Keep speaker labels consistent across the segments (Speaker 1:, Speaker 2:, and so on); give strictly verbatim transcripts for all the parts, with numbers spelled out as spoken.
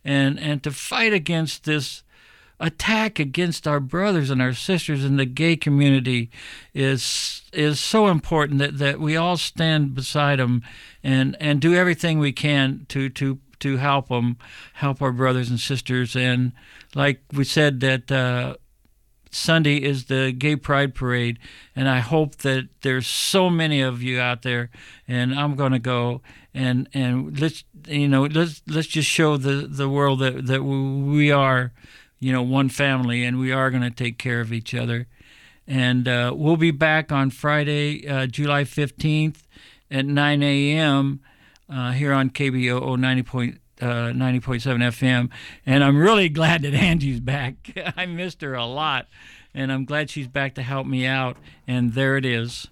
Speaker 1: and and to fight against this attack against our brothers and our sisters in the gay community is is so important that, that we all stand beside them and, and do everything we can to to to help them, help our brothers and sisters. And like we said, that uh, Sunday is the Gay Pride Parade, and I hope that there's so many of you out there, and I'm going to go and and let's you know let's let's just show the, the world that that we are, you know, one family, and we are going to take care of each other. And uh, we'll be back on Friday, uh, July fifteenth at nine a.m. Uh, here on K B O O ninety point seven F M. And I'm really glad that Angie's back. I missed her a lot, and I'm glad she's back to help me out. And there it is.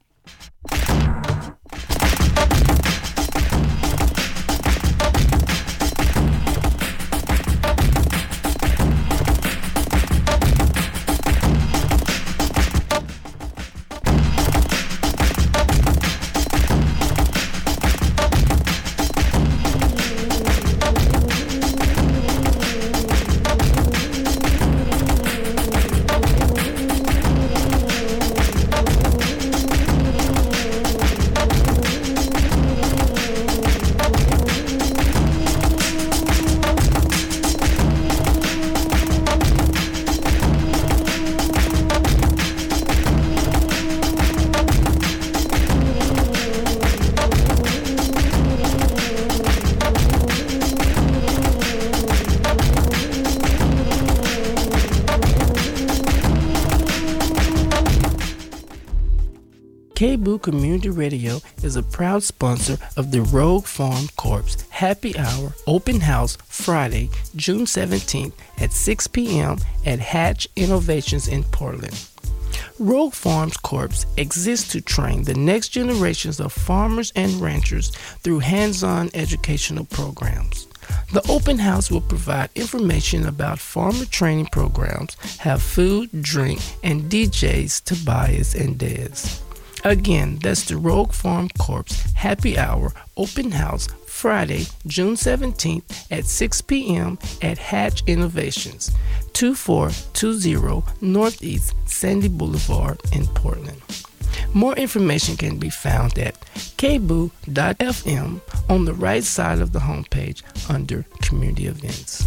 Speaker 2: K B O O Community Radio is a proud sponsor of the Rogue Farm Corps Happy Hour Open House Friday, June seventeenth at six p.m. at Hatch Innovations in Portland. Rogue Farms Corps exists to train the next generations of farmers and ranchers through hands-on educational programs. The open house will provide information about farmer training programs, have food, drink, and D Js Tobias and Dez. Again, that's the Rogue Farm Corps Happy Hour Open House Friday, June seventeenth at six p.m. at Hatch Innovations, twenty-four twenty Northeast Sandy Boulevard in Portland. More information can be found at k b o o dot f m on the right side of the homepage under Community Events.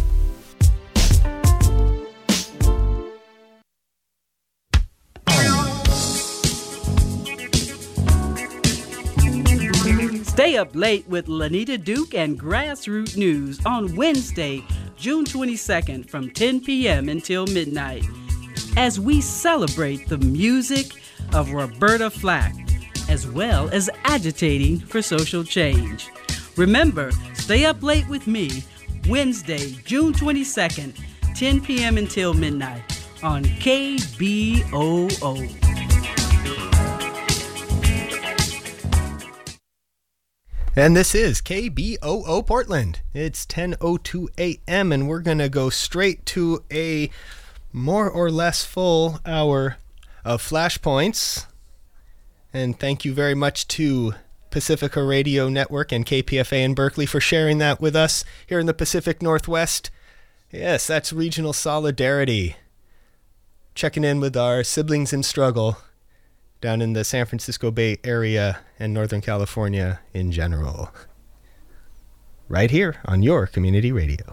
Speaker 3: Stay up late with Lanita Duke and Grassroot News on Wednesday, June twenty-second from ten p.m. until midnight, as we celebrate the music of Roberta Flack, as well as agitating for social change. Remember, stay up late with me Wednesday, June twenty-second, ten p.m. until midnight on K B O O.
Speaker 4: And this is K B O O Portland. It's ten oh two a.m. and we're going to go straight to a more or less full hour of Flashpoints. And thank you very much to Pacifica Radio Network and K P F A in Berkeley for sharing that with us here in the Pacific Northwest. Yes, that's regional solidarity. Checking in with our siblings in struggle down in the San Francisco Bay Area and Northern California in general. Right here on your community radio.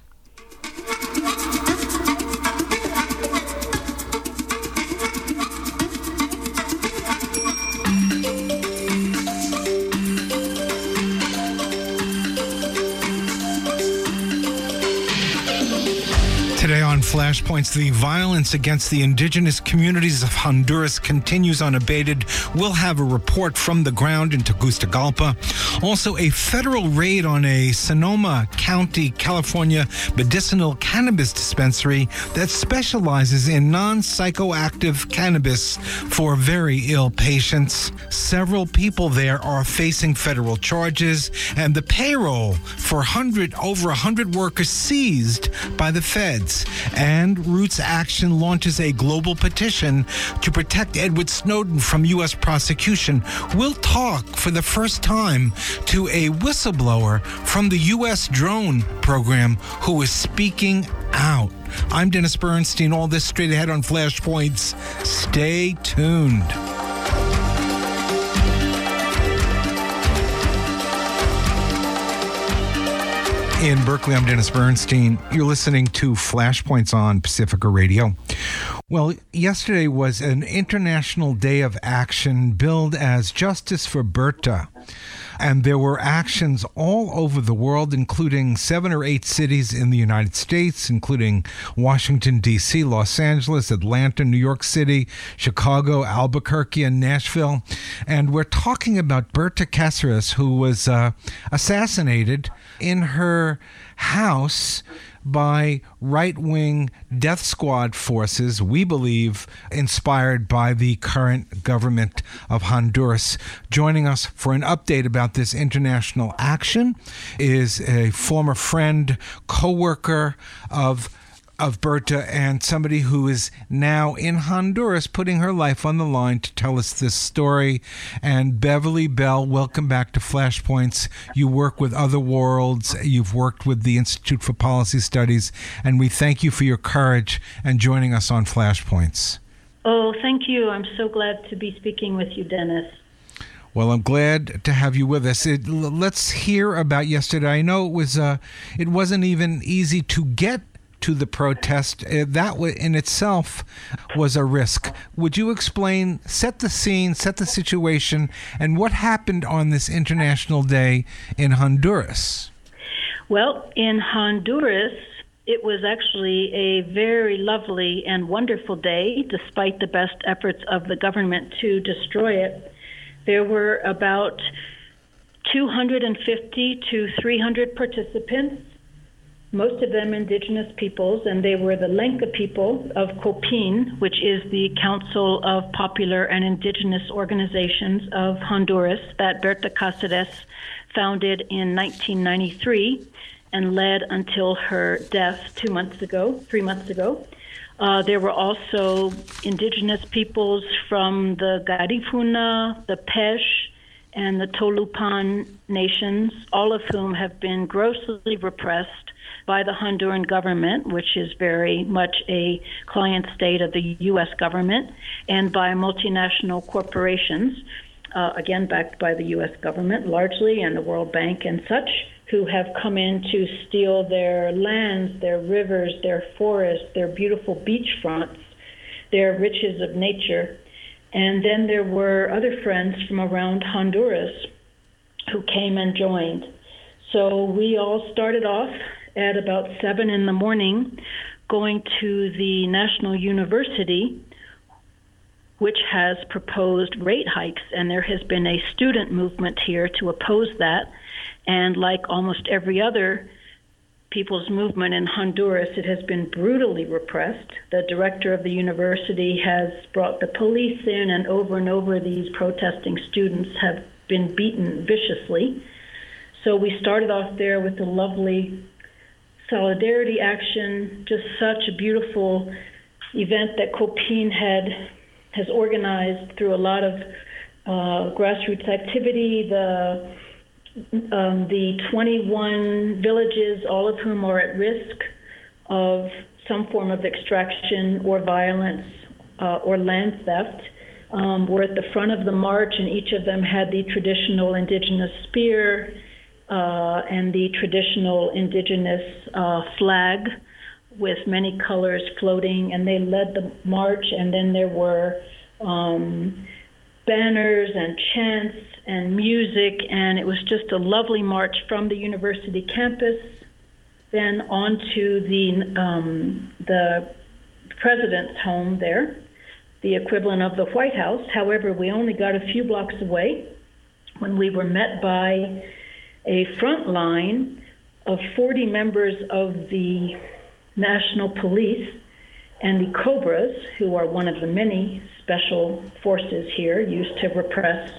Speaker 5: Today on Flashpoints, the violence against the indigenous communities of Honduras continues unabated. We'll have a report from the ground in Tegucigalpa. Also, a federal raid on a Sonoma County, California medicinal cannabis dispensary that specializes in non-psychoactive cannabis for very ill patients. Several people there are facing federal charges, and the payroll for one hundred, over one hundred workers seized by the feds. States. And Roots Action launches a global petition to protect Edward Snowden from U S prosecution. We'll talk for the first time to a whistleblower from the U S drone program who is speaking out. I'm Dennis Bernstein. All this straight ahead on Flashpoints. Stay tuned. In Berkeley, I'm Dennis Bernstein. You're listening to Flashpoints on Pacifica Radio. Well, yesterday was an International Day of Action billed as Justice for Berta. And there were actions all over the world, including seven or eight cities in the United States, including Washington, D C, Los Angeles, Atlanta, New York City, Chicago, Albuquerque, and Nashville. And we're talking about Berta Cáceres, who was uh, assassinated in her house by right-wing death squad forces, we believe, inspired by the current government of Honduras. Joining us for an update about this international action is a former friend, co-worker of of Berta, and somebody who is now in Honduras putting her life on the line to tell us this story. And Beverly Bell, welcome back to Flashpoints. You work with Other Worlds. You've worked with the Institute for Policy Studies, and we thank you for your courage and joining us on Flashpoints.
Speaker 6: Oh, thank you. I'm so glad to be speaking with you, Dennis.
Speaker 5: Well, I'm glad to have you with us. It, let's hear about yesterday. I know it was uh, it wasn't even easy to get to the protest. Uh, that in itself was a risk. Would you explain, set the scene, set the situation, and what happened on this International Day in Honduras?
Speaker 6: Well, in Honduras, it was actually a very lovely and wonderful day, despite the best efforts of the government to destroy it. There were about two hundred fifty to three hundred participants, most of them indigenous peoples, and they were the Lenca people of COPIN, which is the Council of Popular and Indigenous Organizations of Honduras that Berta Cáceres founded in nineteen ninety-three and led until her death two months ago, three months ago. Uh, there were also indigenous peoples from the Garifuna, the Pesh, and the Tolupan nations, all of whom have been grossly repressed by the Honduran government, which is very much a client state of the U S government, and by multinational corporations, uh, again backed by the U S government largely, and the World Bank and such, who have come in to steal their lands, their rivers, their forests, their beautiful beachfronts, their riches of nature. And then there were other friends from around Honduras who came and joined. So we all started off at about seven in the morning, going to the National University, which has proposed rate hikes, and there has been a student movement here to oppose that. And like almost every other people's movement in Honduras, it has been brutally repressed. The director of the university has brought the police in, and over and over these protesting students have been beaten viciously. So we started off there with a lovely solidarity action, just such a beautiful event that COPIN had has organized through a lot of uh, grassroots activity. The um, the twenty-one villages, all of whom are at risk of some form of extraction or violence uh, or land theft, um, were at the front of the march, and each of them had the traditional indigenous spear uh, and the traditional indigenous uh, flag with many colors floating, and they led the march. And then there were um, banners and chants and music, and it was just a lovely march from the university campus, then on to the um, the president's home there, the equivalent of the White House. However, we only got a few blocks away when we were met by a front line of forty members of the National Police and the Cobras, who are one of the many special forces here used to repress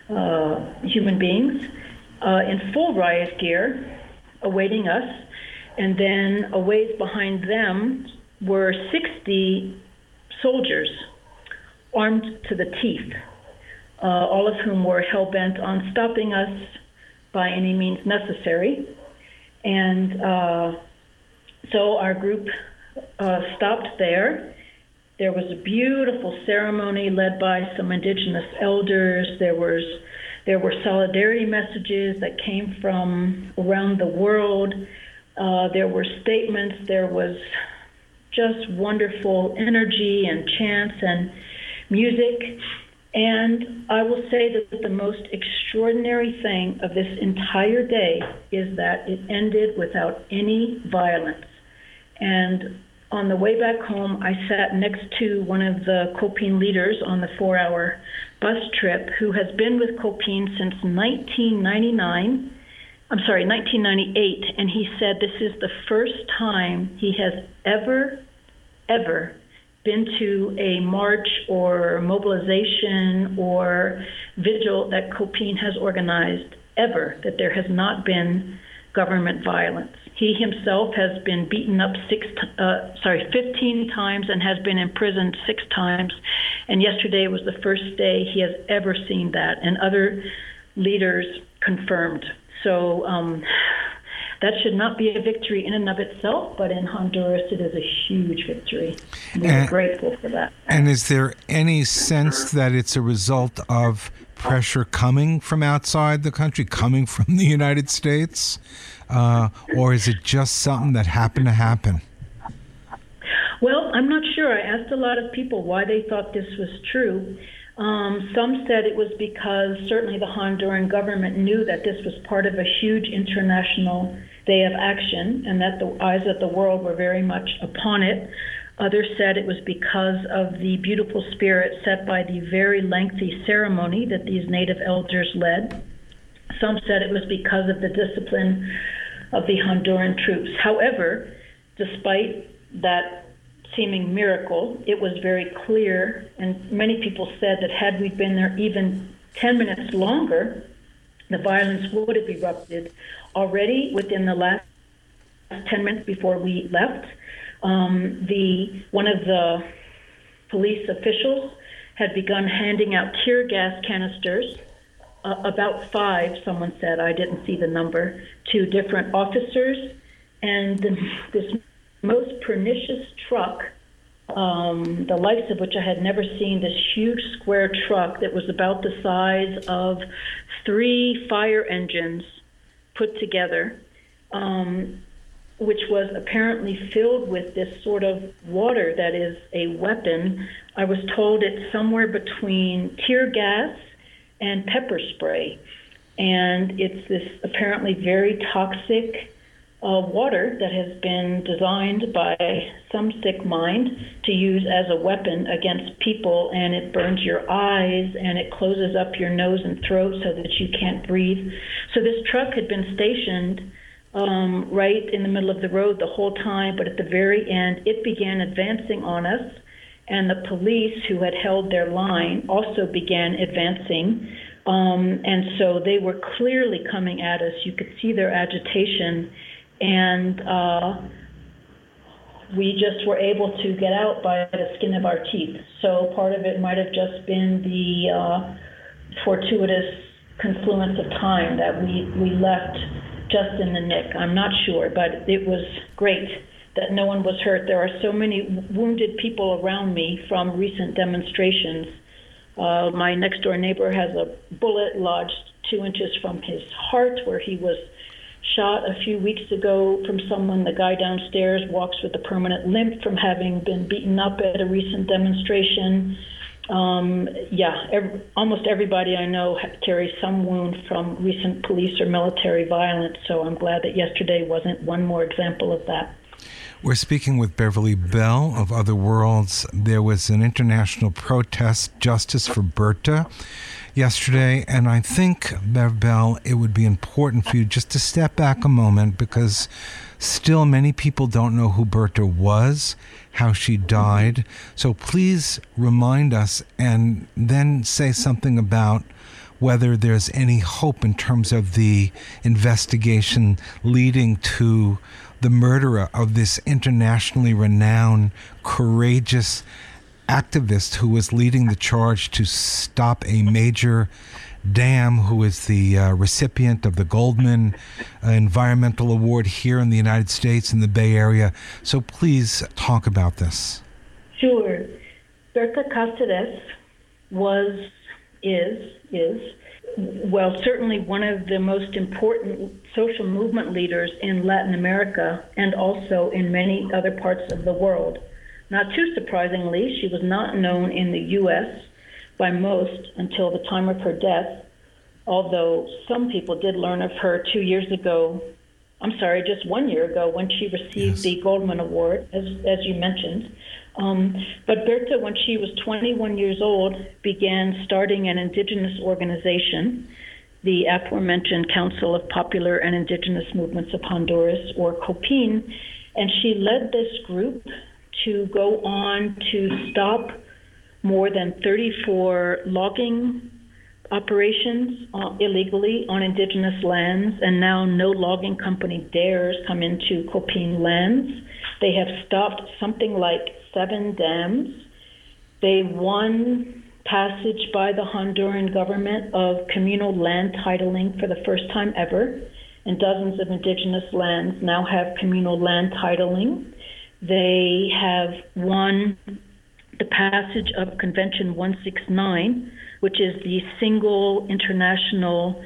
Speaker 6: uh, human beings, uh, in full riot gear, awaiting us. and then a ways behind them were sixty soldiers armed to the teeth, uh, all of whom were hell-bent on stopping us by any means necessary. And uh, so our group uh, stopped there. There was a beautiful ceremony led by some indigenous elders. There was there were solidarity messages that came from around the world. Uh, there were statements. There was just wonderful energy and chants and music. And I will say that the most extraordinary thing of this entire day is that it ended without any violence. And on the way back home, I sat next to one of the Copine leaders on the four-hour bus trip who has been with Copine since nineteen ninety-nine. I'm sorry, nineteen ninety-eight, and he said this is the first time he has ever, ever been to a march or mobilization or vigil that Copine has organized, ever, that there has not been government violence. He himself has been beaten up six, uh, sorry, fifteen times and has been imprisoned six times. And yesterday was the first day he has ever seen that, and other leaders confirmed. So um, that should not be a victory in and of itself, but in Honduras it is a huge victory. And we're grateful for that.
Speaker 5: And is there any sense that it's a result of pressure coming from outside the country, coming from the United States? Uh, or is it just something that happened to happen?
Speaker 6: Well, I'm not sure. I asked a lot of people why they thought this was true. Um, some said it was because certainly the Honduran government knew that this was part of a huge international day of action and that the eyes of the world were very much upon it. Others said it was because of the beautiful spirit set by the very lengthy ceremony that these native elders led. Some said it was because of the discipline of the Honduran troops. However, despite that seeming miracle, it was very clear, and many people said that had we been there even ten minutes longer, the violence would have erupted. Already within the last ten minutes before we left, um, the one of the police officials had begun handing out tear gas canisters, uh, about five, someone said, I didn't see the number, to different officers, and the, this most pernicious truck, um, the likes of which I had never seen, this huge square truck that was about the size of three fire engines put together, um, which was apparently filled with this sort of water that is a weapon. I was told it's somewhere between tear gas and pepper spray. And it's this apparently very toxic uh, water that has been designed by some sick mind to use as a weapon against people, and it burns your eyes and it closes up your nose and throat so that you can't breathe. So this truck had been stationed um, right in the middle of the road the whole time, but at the very end it began advancing on us, and the police who had held their line also began advancing. Um, and so they were clearly coming at us. You could see their agitation, and uh, we just were able to get out by the skin of our teeth. So part of it might have just been the uh, fortuitous confluence of time that we, we left just in the nick. I'm not sure, but it was great that no one was hurt. There are so many wounded people around me from recent demonstrations. Uh, my next door neighbor has a bullet lodged two inches from his heart where he was shot a few weeks ago from someone. The guy downstairs walks with a permanent limp from having been beaten up at a recent demonstration. Um, yeah, every, almost everybody I know carries some wound from recent police or military violence, so I'm glad that yesterday wasn't one more example of that.
Speaker 5: We're speaking with Beverly Bell of Other Worlds. There was an international protest, Justice for Berta, yesterday, and I think, Bev Bell, it would be important for you just to step back a moment, because still many people don't know who Berta was, how she died. So please remind us and then say something about whether there's any hope in terms of the investigation leading to the murderer of this internationally renowned, courageous activist who was leading the charge to stop a major dam, who is the uh, recipient of the Goldman uh, Environmental Award here in the United States in the Bay Area. So please talk about this.
Speaker 6: Sure. Berta Cáceres was, is, is, well, certainly one of the most important social movement leaders in Latin America and also in many other parts of the world. Not too surprisingly, she was not known in the U S by most until the time of her death, although some people did learn of her two years ago, I'm sorry, just one year ago when she received yes. the Goldman Award, as, as you mentioned. Um, but Berta, when she was twenty-one years old, began starting an indigenous organization, the aforementioned Council of Popular and Indigenous Movements of Honduras, or COPIN, and she led this group to go on to stop more than thirty-four logging operations uh, illegally on indigenous lands, and now no logging company dares come into COPIN lands. They have stopped something like seven dams. They won passage by the Honduran government of communal land titling for the first time ever, and dozens of indigenous lands now have communal land titling. They have won the passage of Convention one sixty-nine, which is the single international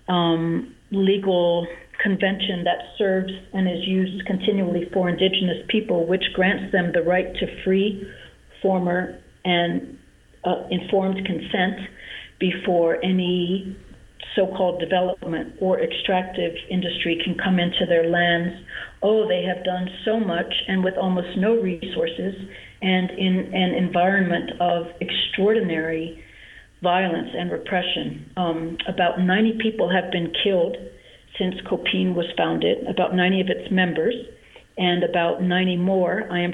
Speaker 6: um, legal convention that serves and is used continually for indigenous people, which grants them the right to free, former, and uh, informed consent before any so-called development or extractive industry can come into their lands. Oh, they have done so much, and with almost no resources, and in an environment of extraordinary violence and repression. Um, about ninety people have been killed since COPIN was founded, about ninety of its members, and about ninety more, I am